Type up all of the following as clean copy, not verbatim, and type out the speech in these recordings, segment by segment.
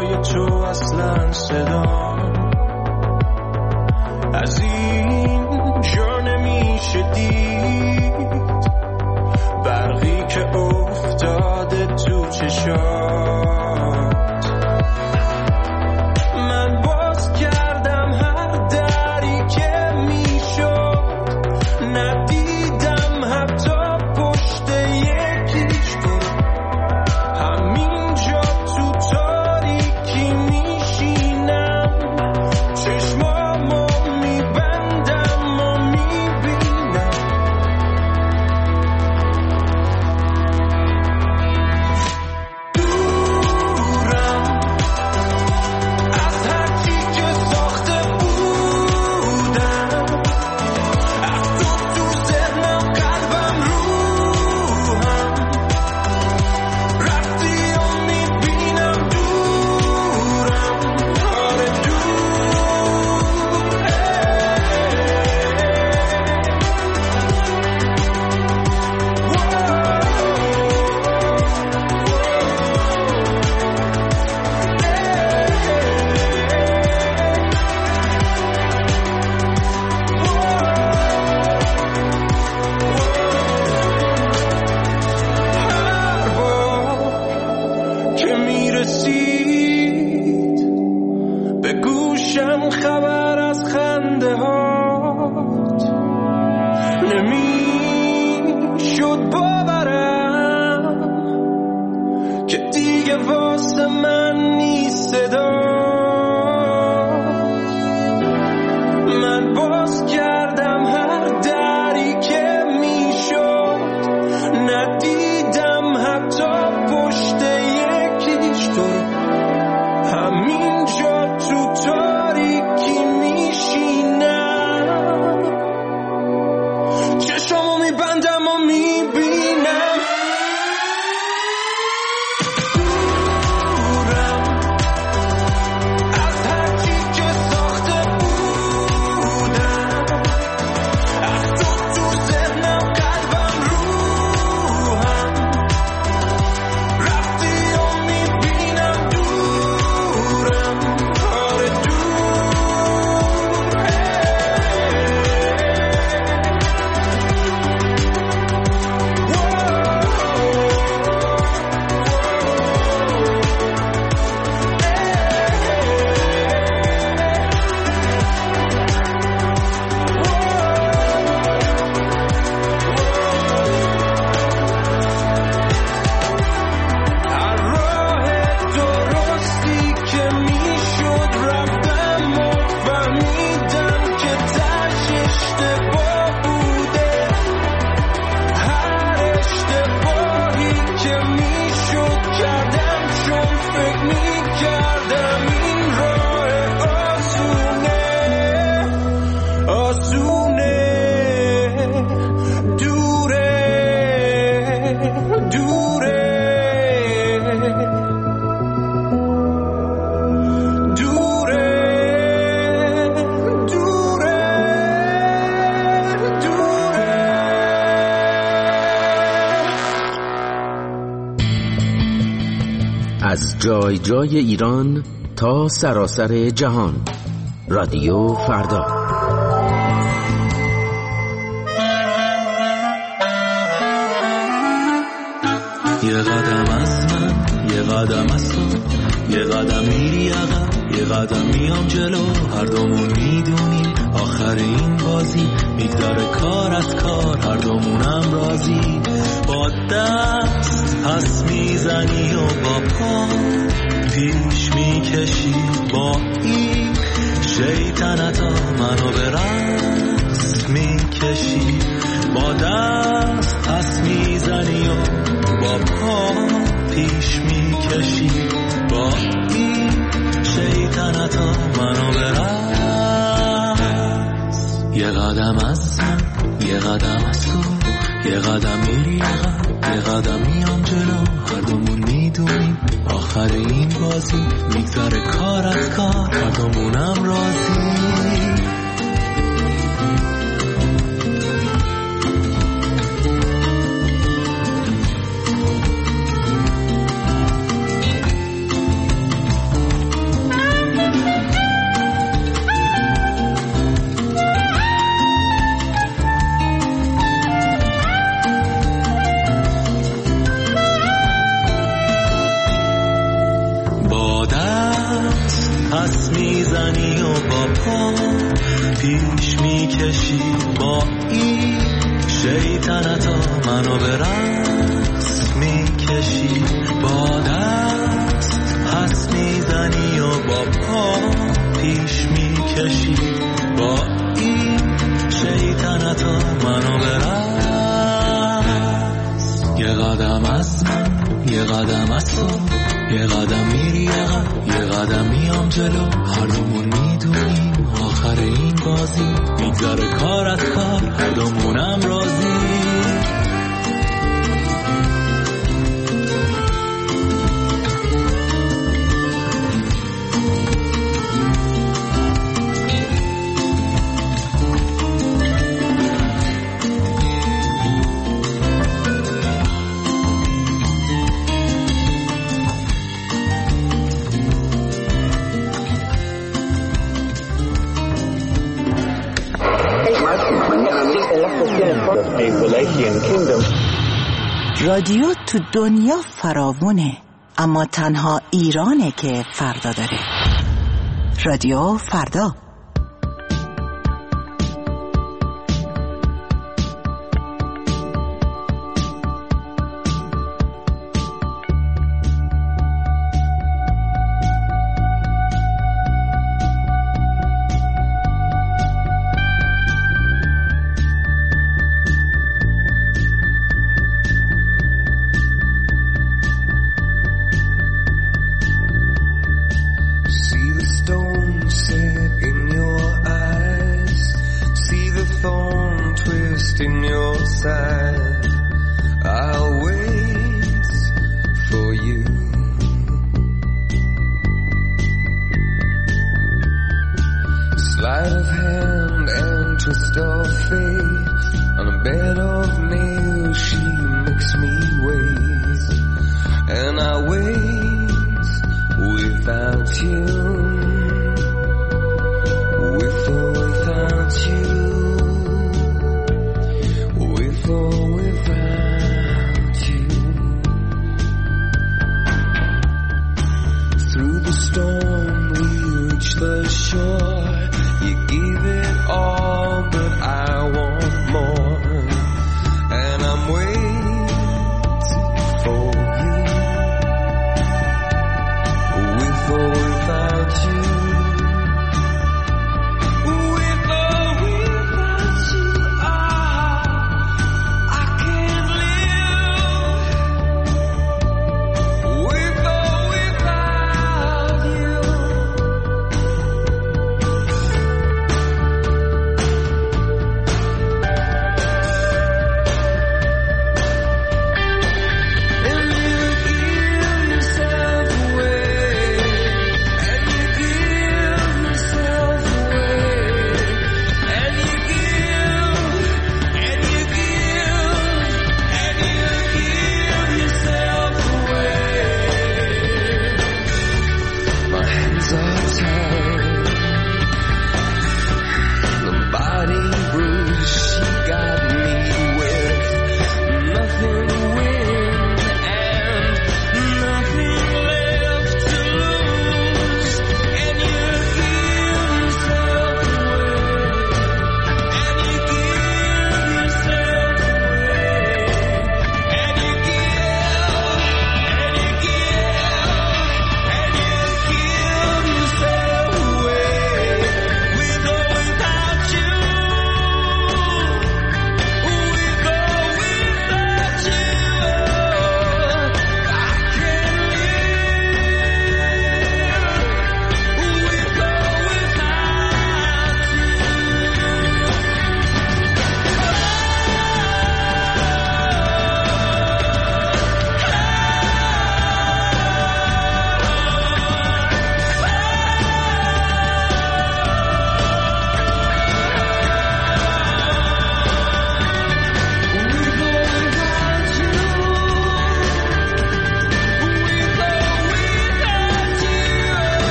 صدای تو اصلا صدا از این جا نمیشه دید، برقی که افتاده تو چشات. من باز کردم هر دری که میشد، ندیدم حتی پشت یکیش تو. همینجا تو تاریکی میشینم، چشمامو میبندم و میبینم دورم از هرچی که ساخته بودم، از تو ذهنم، قلبم، روحم. رفتی و میبینم دورم، آره هر بار که میرسید به گوشم خبر از خنده هات، نمیشد باورم که دیگه واسه من نیست صدا. من باز کردم هر دری که میشد، ندیدم حتی پشت یکیش تو. همینجا تو تاریکی میشینم، چشمامو میبندم و میبینم دورم از هرچی که ساخته بودم، از تو ذهنم، قلبم، روحم. رفتی و میبینم دورم، آره هر راه درستی که میشد رفتم و فهمیدم که تاش اشتباه بوده. هر اشتباهی که میشد کردم، چون فکر میکردم این راه آسونه دوره دوره دوره دوره دوره. از جای جای ایران تا سراسر جهان، رادیو فردا. یه قدم از من، یه قدم از تو، یه قدم میری عقب، یه قدم میام جلو. هر دومون میدونیم آخر این بازی میگذره کار از کار، هر دومونم راضی. با دست پس میزنی و با پا پیش میکشی، با این شیطنتا منو به رقص میکشی. با دست پس میزنی و با پا پیش میکشی، با این شیطنتا منو به رقص. یه قدم از من، یه قدم از تو، یه قدم میری عقب، یه قدم میام جلو. هر دومون میدونیم آخر این بازی میگذره کار از کار، هر دومونم راضی. پس میزنی و با پا پیش میکشی، با این شیطنتا منو به رقص میکشی، با دست پس میزنی و با پا پیش میکشی، با این شیطنتا منو به رقص. یه قدم از من، یه قدم از تو، یه قدم میری عقب، یه قدم میام جلو، هر دومون میدونیم آخر این بازی میگذره کار از کار، هر دومونم راضی. رادیو تو دنیا فراوونه، اما تنها ایرانه که فردا داره. رادیو فردا.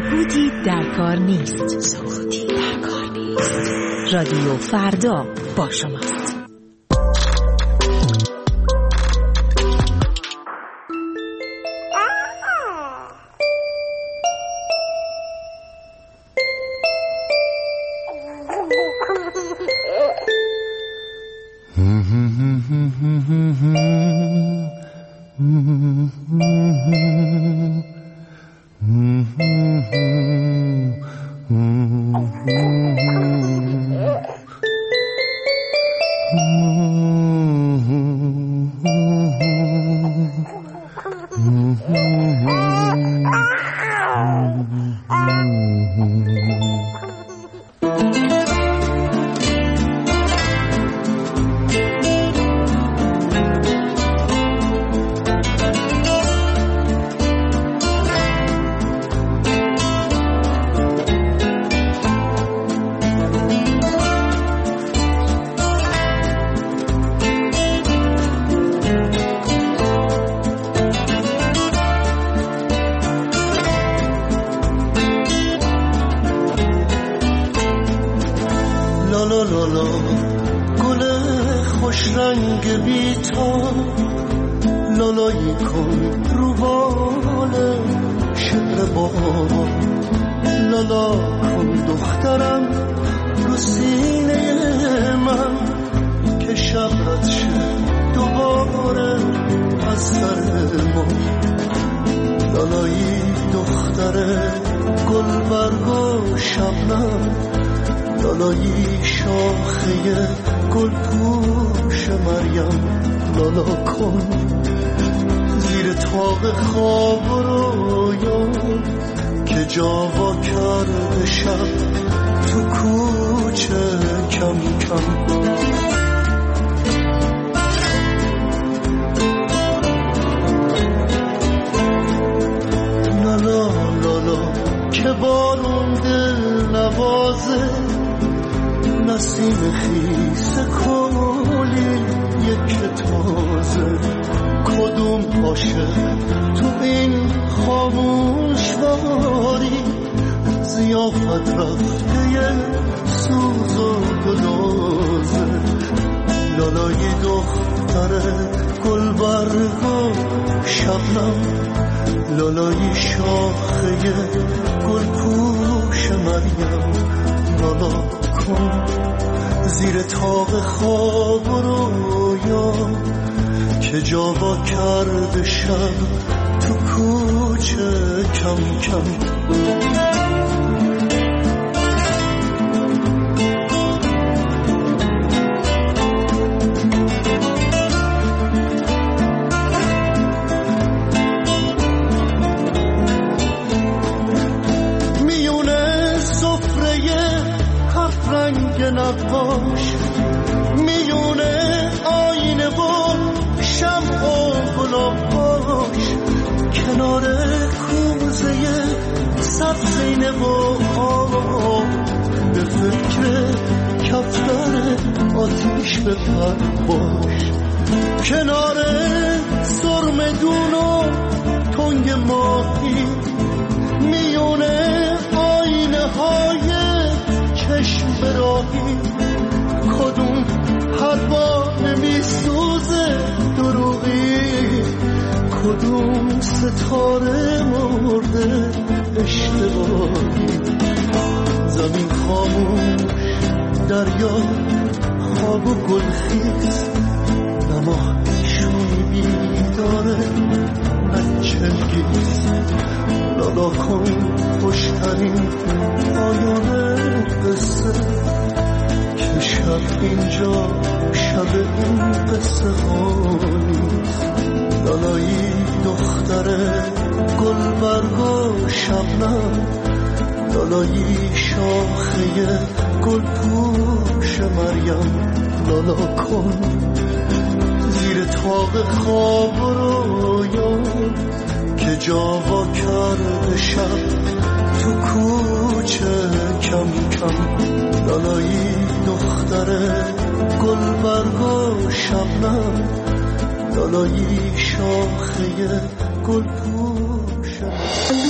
سکوتی در کار نیست. رادیو فردا با شماست.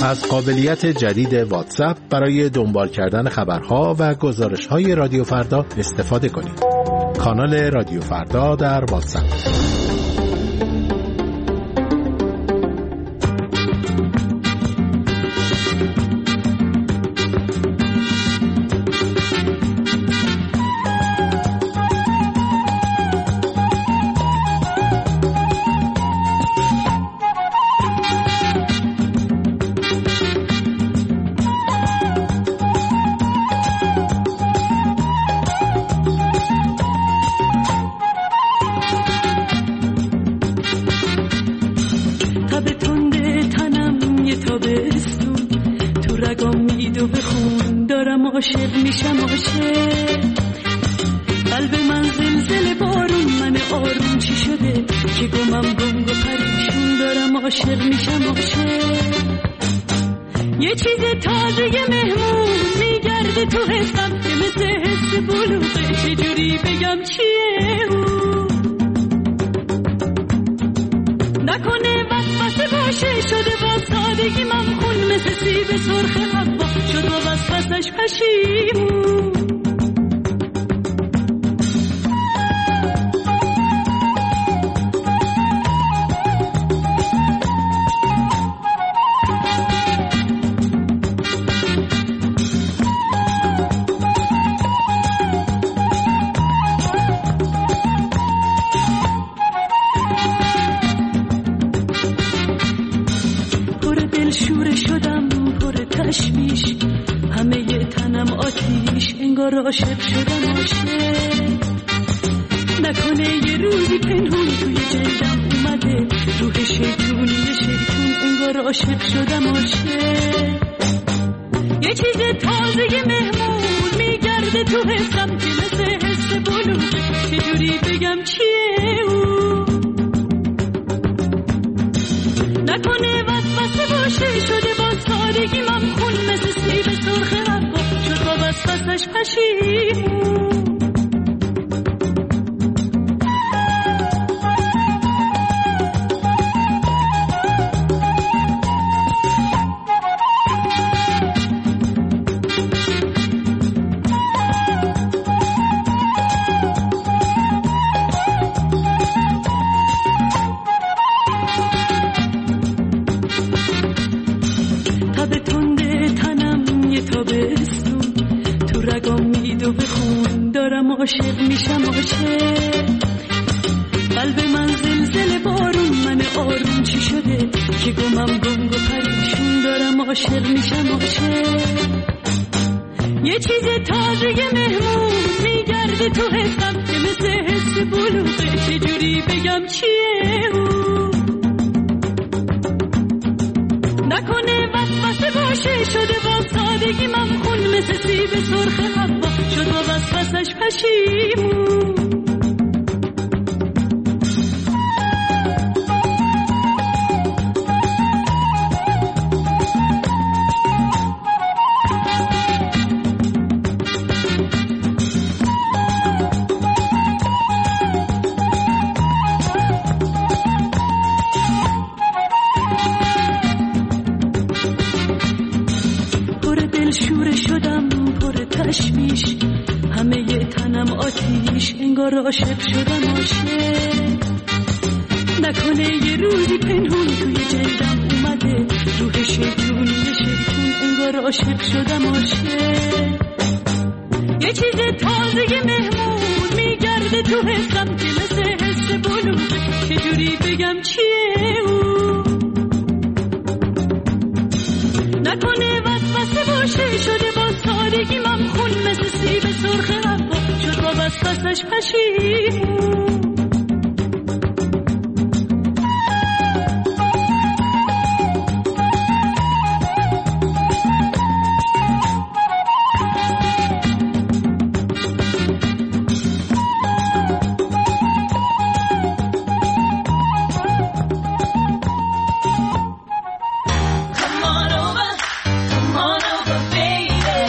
از قابلیت جدید واتساپ برای دنبال کردن خبرها و گزارش‌های رادیو فردا استفاده کنید. کانال رادیو فردا در واتساپ. عاشق میشم عاشق قلب من زلزله بارون من آروم چی شده که گمم گنگ و پریشون دارم عاشق میشم عاشق یه چیز تازه مهمون میگرده تو حسم که مثل حس بلوغه چجوری بگم چیه نکنه وسوسه باشه شده با سادگی ممخون مثل سیب سرخ حوا شد با وسوسش پشیمون عاشق شدم عاشق نکنه یه روزی پنهون توی جلدم اومده روح شیطونی شیطون انگار عاشق شدم عاشق یه چیز تازه مهمون میگرده تو حسم که مثل حس بلوغه چجوری بگم چیه نکنه وسوسه باشه شده با سادگی ممخون مثل سیب سرخ حوا شد با وسوسش پشیمون عاشق میشم عاشق قلب من زلزله بارون من آروم چی شده که گمم گنگ و پریشون دارم عاشق میشم عاشق یه چیز تازه مهمون میگرده تو حسم که مثل حس بلوغه چجوری بگم چیه نکنه وسوسه باشه شده با سادگی ممخون مثل سیب سرخ حوا شد با وسوسش پشیمون عاشق شدم عاشق نکنه یه روزی پنهون توی جلدم اومده روح شیطونی شیطون انگار عاشق شدم عاشق یه چیز تازه مهمون میگرده تو حسم که مثل حس بلوغه چجوری بگم چیه نکنه وسوسه باشه شده با سادگی ممخون مثل سیب سرخ حوا شد با وسوسش پشیمون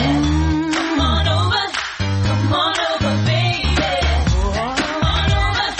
Come on over,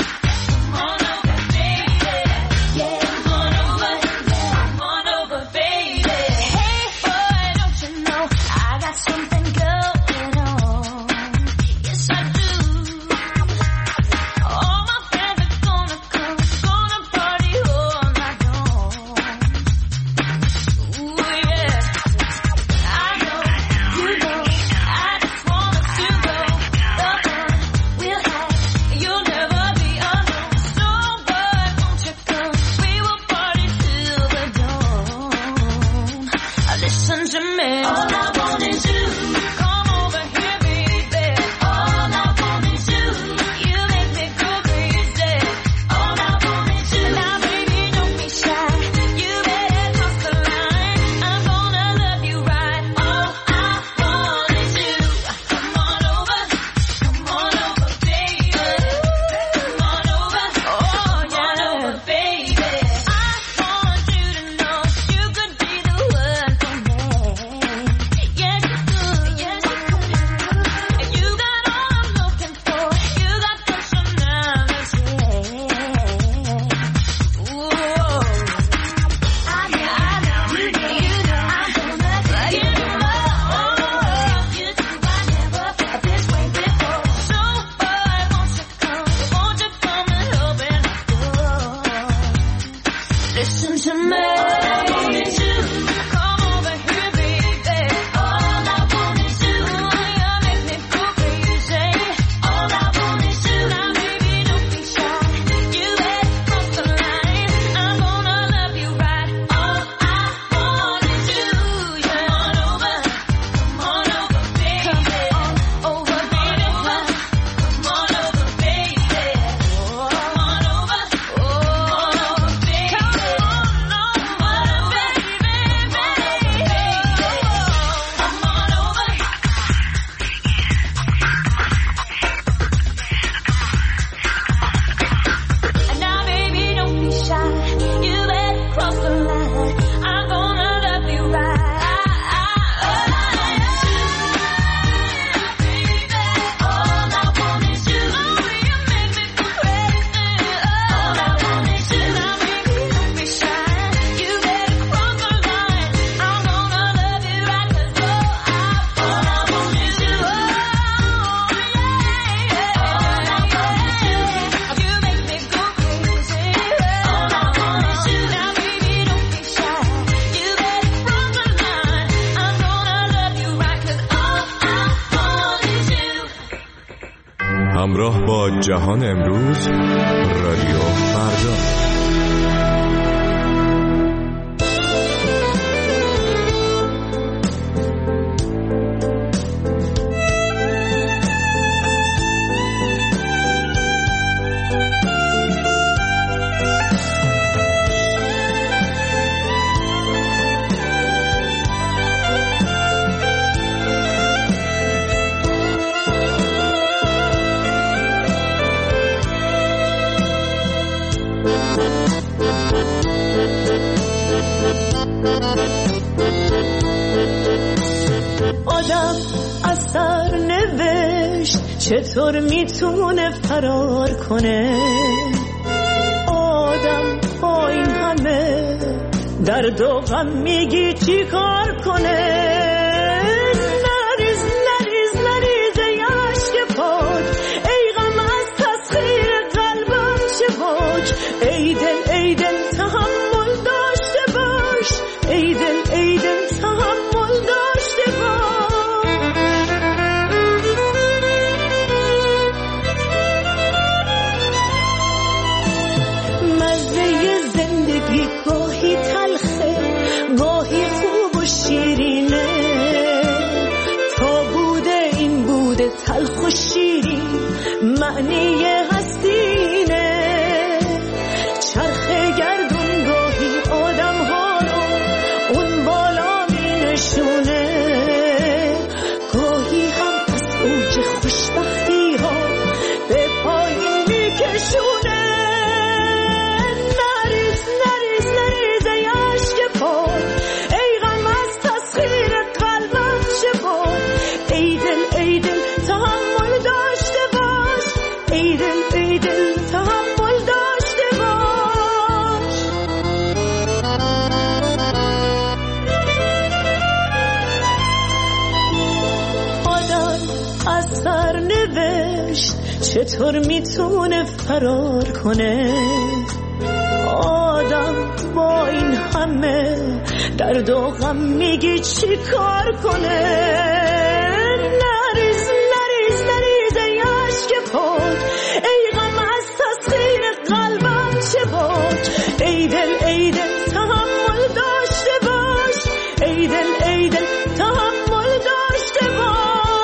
همراه با جهان امروز، رادیو فردا. چطور میتونه فرار کنه آدم با این همه درد و غم میگی چی کار کنه نریز نریز نریز یشک پاک ای غم از تسخیر قلبم چه باک ای دل تحمل داشته باش ای دل تحمل داشته باش گاهی تلخه گاهی خوب و شیرینه تا بوده این بوده تلخ و شیرین معنی هستینه چرخه گردون گاهی آدم ها رو اون بالا می نشونه گاهی هم از اوج خوشبختی ها به پایین می کشونه ای غم از تسخیر قلبم چه بود ای دل تحمل داشته باش ای دل تحمل داشته باش آدم از سرنوشت چطور میتونه فرار کنه آدم با این همه درد و غم میگی چی کار کنه نریز نریز نریز یشک پاک ای غم از تسخیر قلبم چه باک ای دل تحمل داشته باش ای دل تحمل داشته باش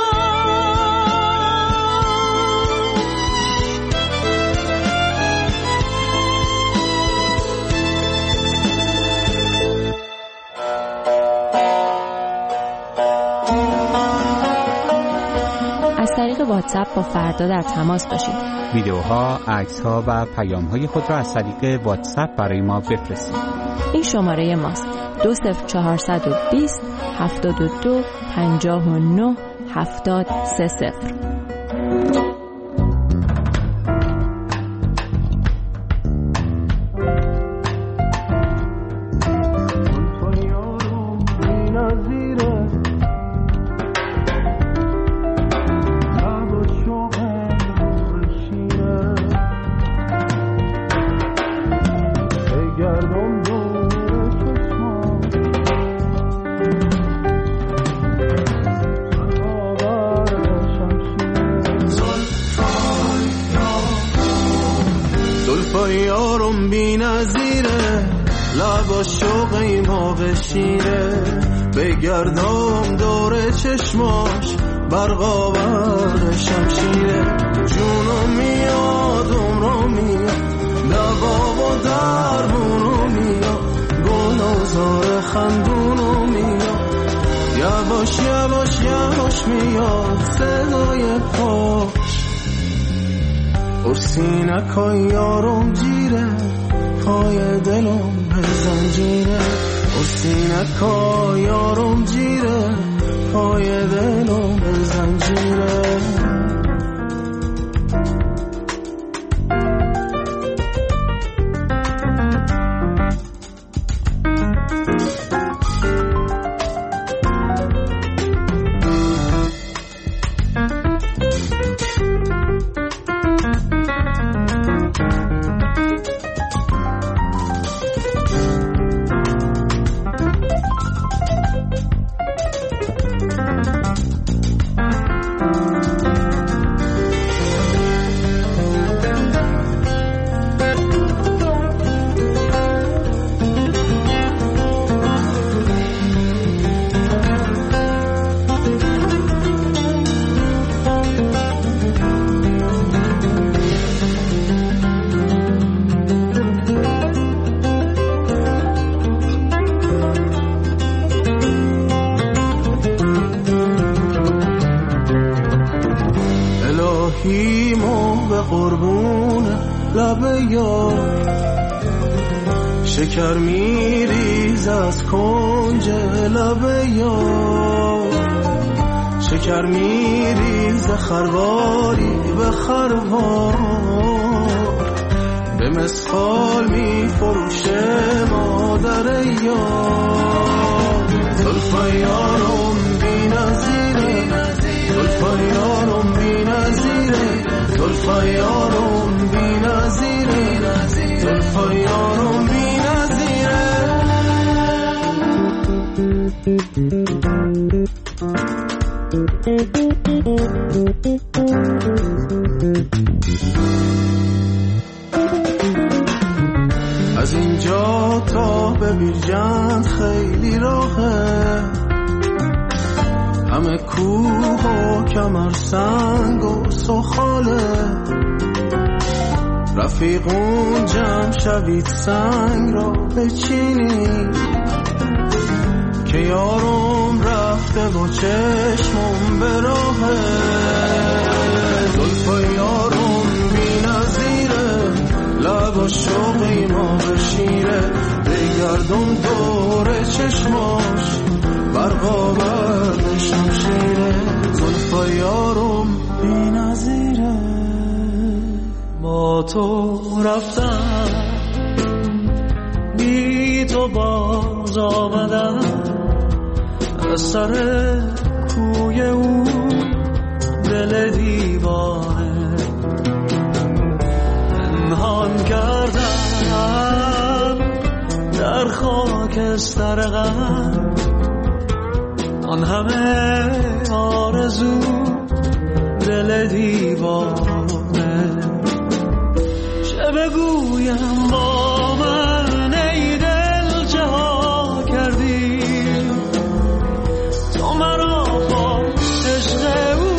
از طریق واتساپ با فردا در تماس باشید. ویدیوها، عکس‌ها و پیام‌های خود را از طریق واتساپ برای ما بفرستید. این شماره ماست: 20420 72 59 70 30. یارم بی نظیره لبا شوقی ما بشیره بگردم دور چشماش برقا برق شمشیره جونم میاد عمرم میاد دوا و درمونم میاد گل و زار خندونم میاد یواش یواش یواش میاد صدای پاش سینکای یارم جیره پای دلم به زنجیره سینکای یارم جیره پای دلم به زنجیره قربون لب یار، شکر میریز از کنج لب یار، شکر میریز خرواری به خروار، به مسخال میفروشه مادر یار. زلفای یارم بی نظیره، زلفای یارم بی نظیره، زلفای یارم بی نظیره، زلفای یارم بی نظیره. از اینجا تا به بیرجند خیلی راهه، همه کوه و کمر سنگ و سخاله، رفیقون جمع شوید سنگ را بچینید که یارم رفته و چشمم به راهه. زلفای یارم بی نظیره، لب شوقی ما بشیره، بگردم دور چشماش برقا برد شمشیره. زلفای یارم بی نظیره، با تو رفتم بی تو باز آمدم، از سر کوی او دل دیوانه پنهان کردم در خاکستر غم، آن همه آرزو دل دیوانه. چه بگویم با من ای دل چه ها کردی، تو مرا با عشق او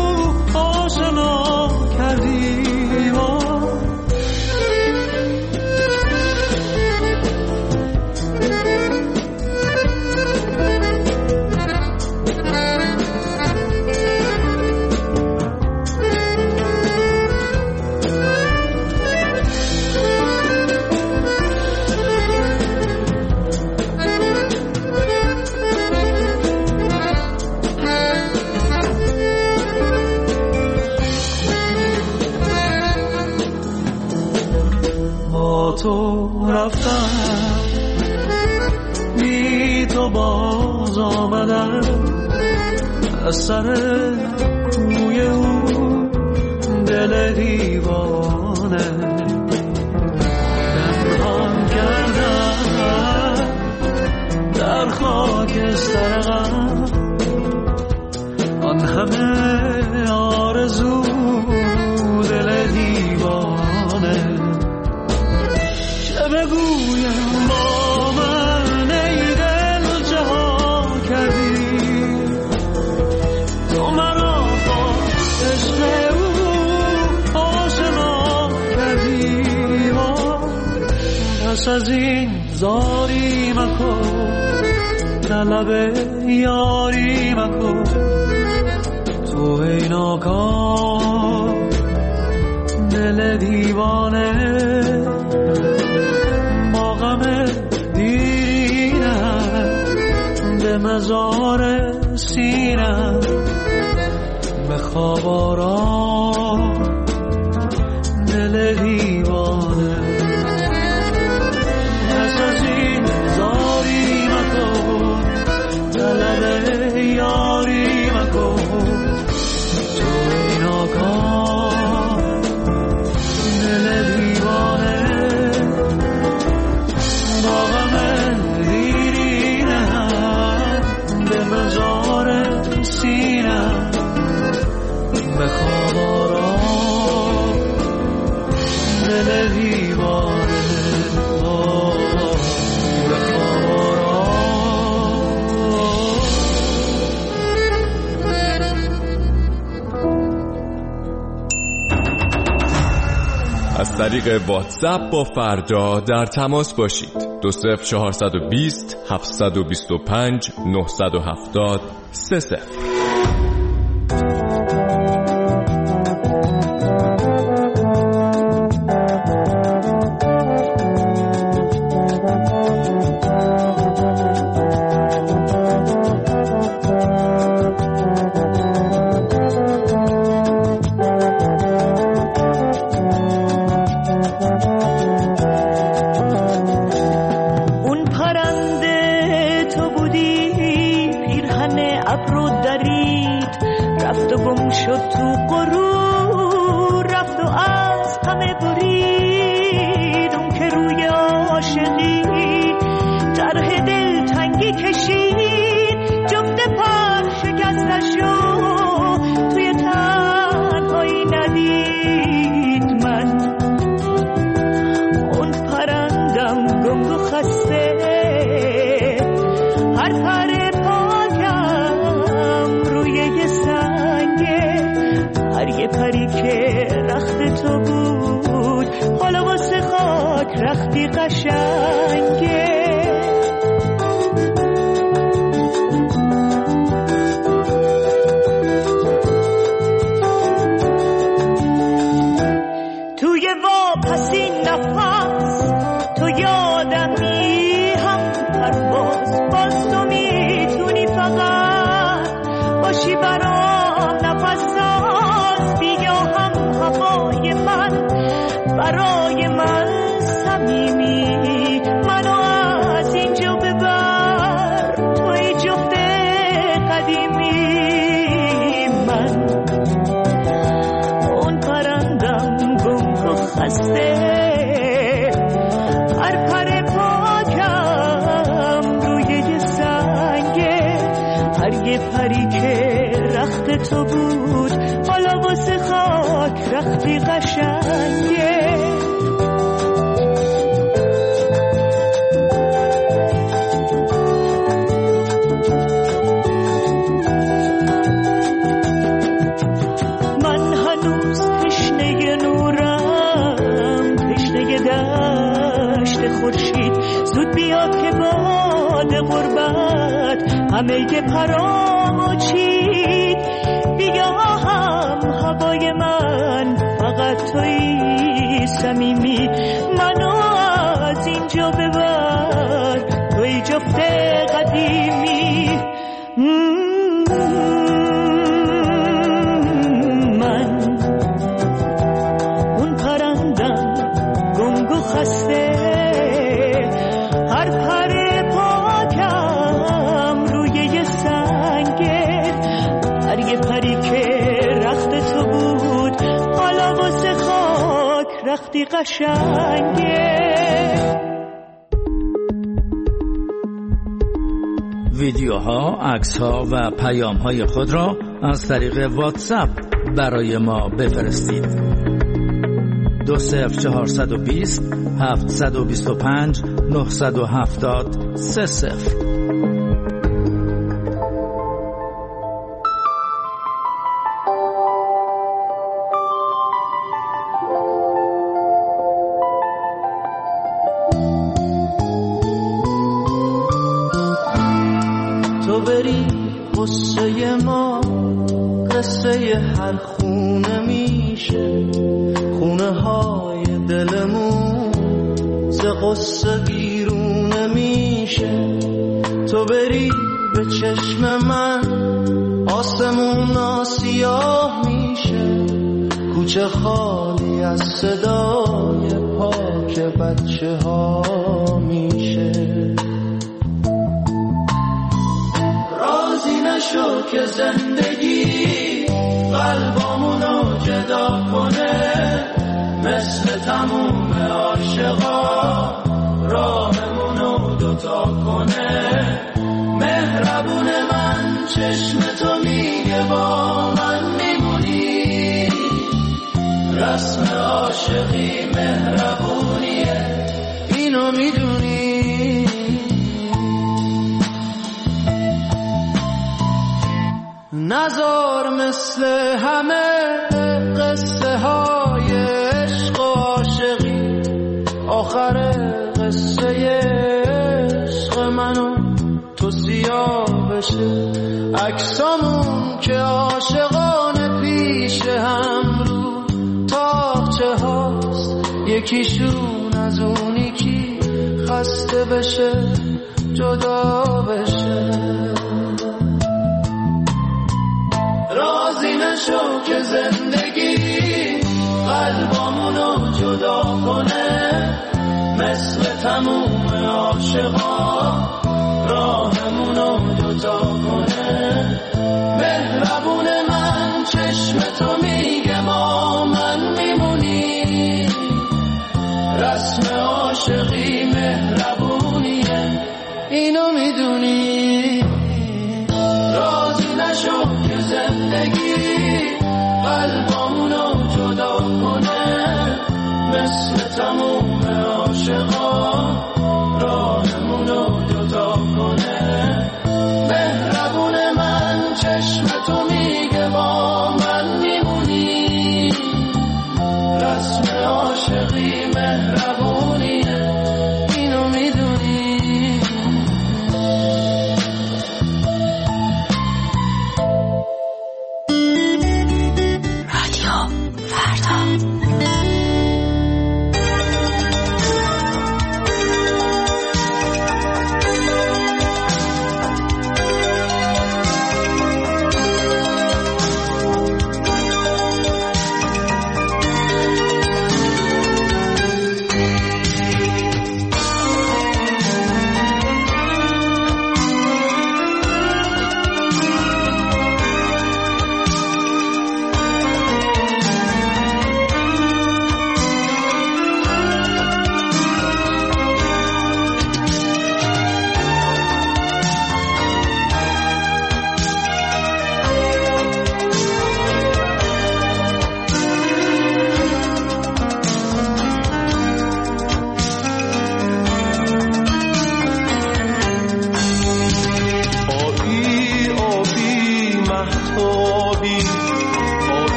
آشنا کردی. تو رفتم بی تو باز آمدم، از سر کوی او دل دیوانه پنهان کردم در خاکستر غم، آن همه آرزو دل دیوانه. بگویم با من ای دل چه ها کردی، تو مرا با عشق او آشنا کردی. پس از این زاری مکن، طلب یاری مکن، تو ای ناکام دل دیوانه. به مزار سینم به خواب آرام دل دیوانه. پس از این زاری مکن، طلب یاری مکن، تو ای ناکام دل دیوانه. با غم مزار سینم به خواب آرام دل دیوانه، به خواب آرام. از طریق واتساپ با فردا در تماس باشید. 20420 725 970 30. رفت و گم شد تو غرور، رفت و از همه برید اون که روی عاشقی طرح دل تنگی کشید، جفت پر شکستش رو توی تنهایی ندید. من اون پرندم گنگ و خسته، هر پر پاکم روی یه سنگه، هر یه پری که رخت تو بود حالا واسه خاک رختی قشنگه. توی واپسی نفس تو یادمی، هم پرواز باز تو میتونی فقط باشی برام نفس ساز، بیا هم هوای من برای من صمیمی، منو از اینجا ببر توی جفت قدیمی. من اون پرندم گنگ و خسته، هر پر پاکم روی یه سنگه، هر یه پری که رخت تو بود حالا واسه خاک رختی قشنگه. من هنوز تشنه نورم، تشنه دشت خورشید، زود بیا که باد غربت همه ی پرامو چید، بیا هم هوای من فقط توی صمیمی، منو از اینجا ببر توی جفت قدیمی. من اون پرندم گنگ و خسته، هر پر پاکم روی یه سنگه، هر یه پری که رخت تو بود حالا واسه خاک رختی قشنگه. ویدیوها، عکس‌ها و پیام‌های خود را از طریق واتساپ برای ما بفرستید. 20420 725 970 30. تو بری قصه ما قصه هر خونه میشه، خونه های دلمون ز قصه بیرونه میشه. تو بری به چشم من آسمون آسیاه میشه، کوچه خالی از صدای پاک بچه ها میشه. راضی نشو که زندگی قلبامونو جدا کنه، مثل تموم عاشقا راهمونو دوتا کنه. مهربون من چشم تو میگه با من میمونی، رسم عاشقی مهربونیه اینو میدونی. نزار مثل همه قصه های عشق و عاشقی، آخر قصه عشق منو تو سیاه بشه. عکسامون که عاشقانه پیش هم رو تاقچه هاست، یکیشون از اون یکی خسته بشه جدا بشه. راضی نشو که زندگی قلبامونو جدا کنه، مثل تموم عاشقا راهمونو جدا کنه. مهربون من چشم تو میگه ما من میمونی، رسم عاشقی مهربونیه اینو میدونی. راضی نشو که زندگی قلبمونو جدا کنه، مثل تموم عاشقا راهمونو جدا کنه. مهربون من چشم تو میگه با من میمونی، رسم عاشقی مهربونیه اینو میدونی. رادیو فردا.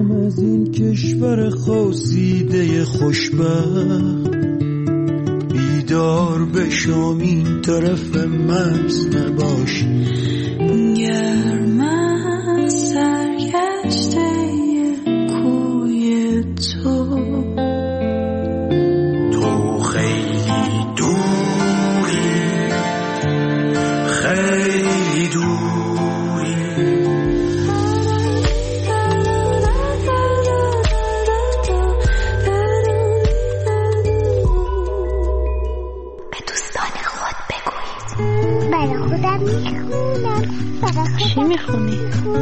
میخوام از این کشور خواسیده خوشبخت بیدار بشم این طرف مرز نباشی. گر من سرگشته کوی تو خیلی دوری خیلی دوری به دوستان خود بگویید. برای خودم میخونم. چی میخونی؟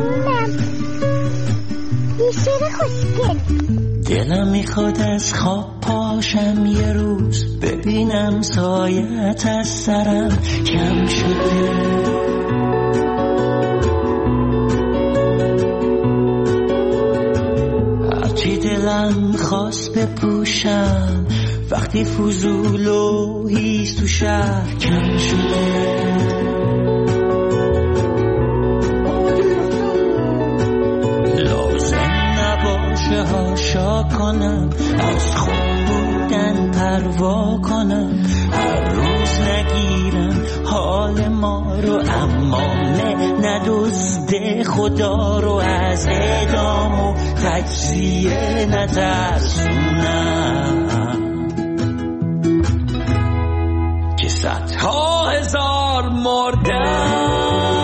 یه شعر خوشگل. دلم میخواد از خواب پاشم یه روز ببینم سایت از سرم کم شده. هرچی دلم خواست بپوشم وقتی فضول و هیست تو شهر کم شده. هاشا کنم از خود بودن پروا کنم هر روز نگیرم حال ما رو اما ندزده خدا رو از اعدام و تجزیه نترسونم که صدها هزار مردم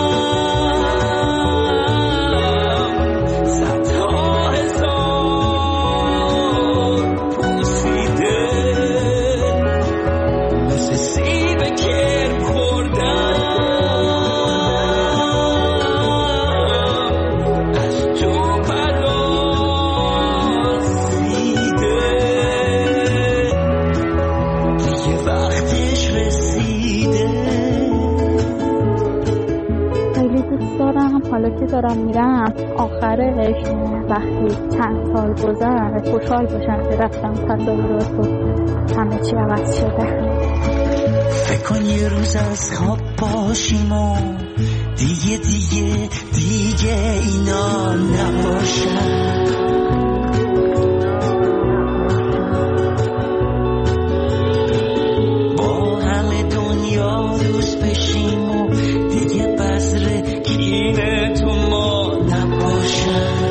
حالا که دارم میرم آخرش وقتی چند سال گذشت خوشحال باشم که رفتم تظاهرات و همه چی عوض شده. فکر کن یه روز از خواب باشیم و دیگه اینا نباشن. با همه دنیا دوست بشیم و دیگه بذر کینه تو ما نباشن.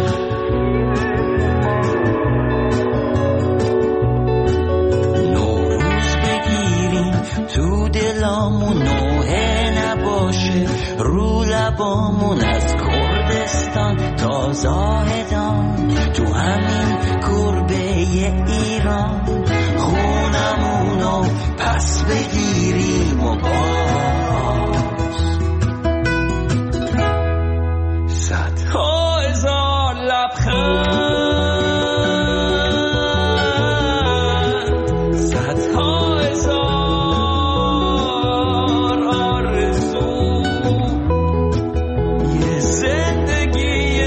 نوروز بگیریم تو دلامون نوحه نباشه رو لبامون از کردستان تا زاهدان تو همین گربه ایران خونمونو پس بگیریم و صدها هزار لبخند صدها هزار آرزو یه زندگی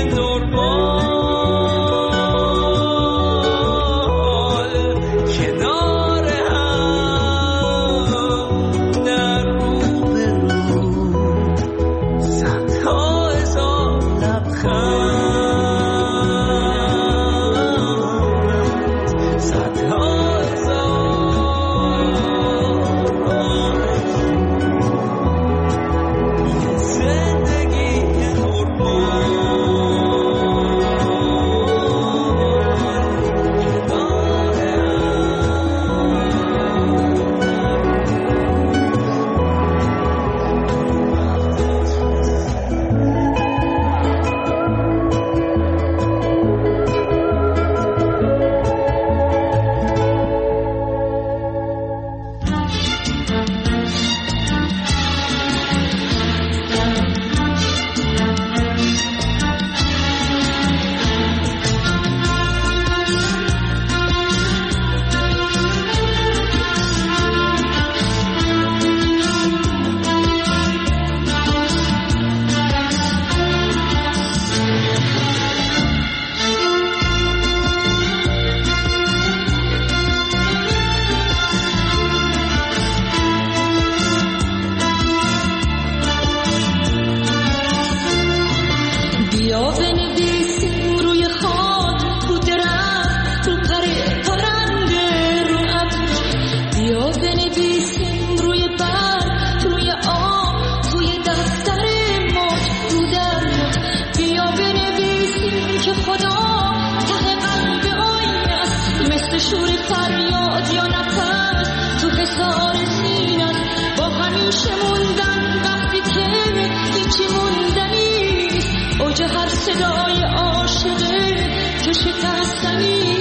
نرمال کنار هم در رو به رو. شور فریاد یا نفس تو حصار سینت با همیشه موندن وقتی که هیچی موندنی اوج هر صدای عاشقه که شکستنی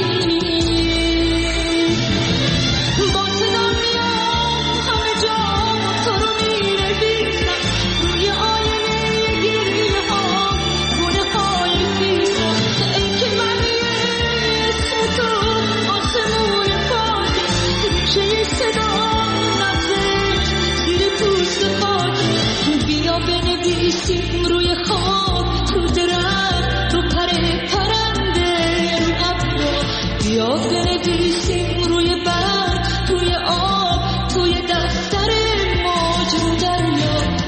با صدا میام همه جا تو رو می‌نویسم روی آینه گریه ها گونه های خیسم ای که من اسم تو آسمون پاک ریشه صدا نزدیک زیر پوست خاک بیا بنویسیم روی خاک رو درخت رو پرنده رو ابر بیا بنویسیم روی برگ روی آب توی دفتر موج رو دریا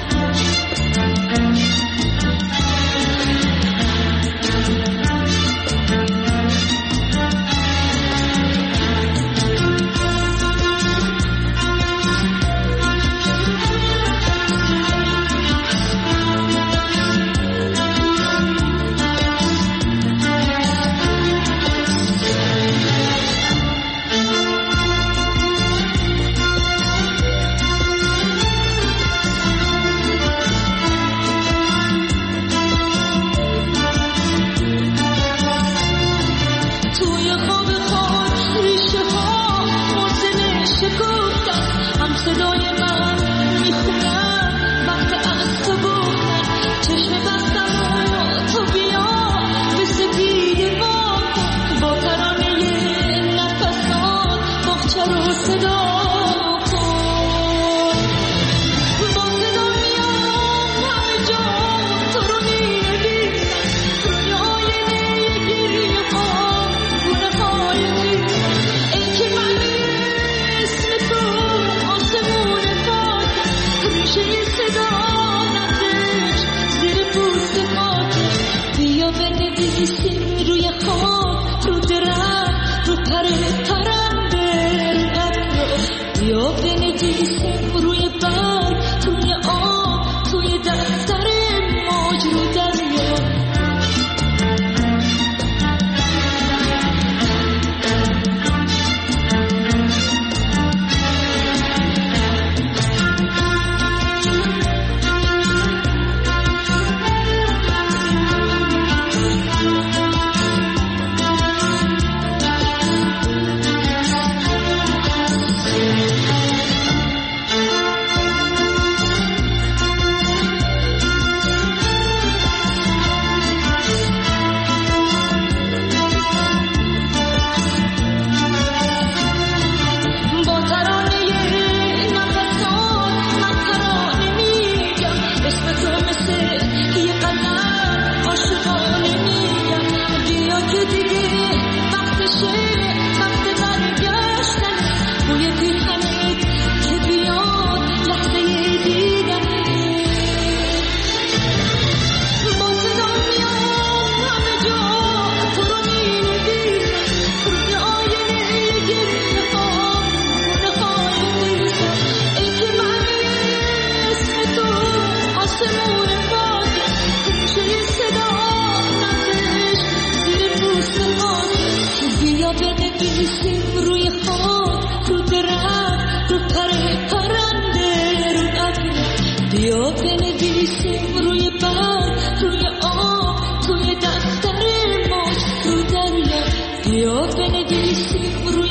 بیا بنویسیم روی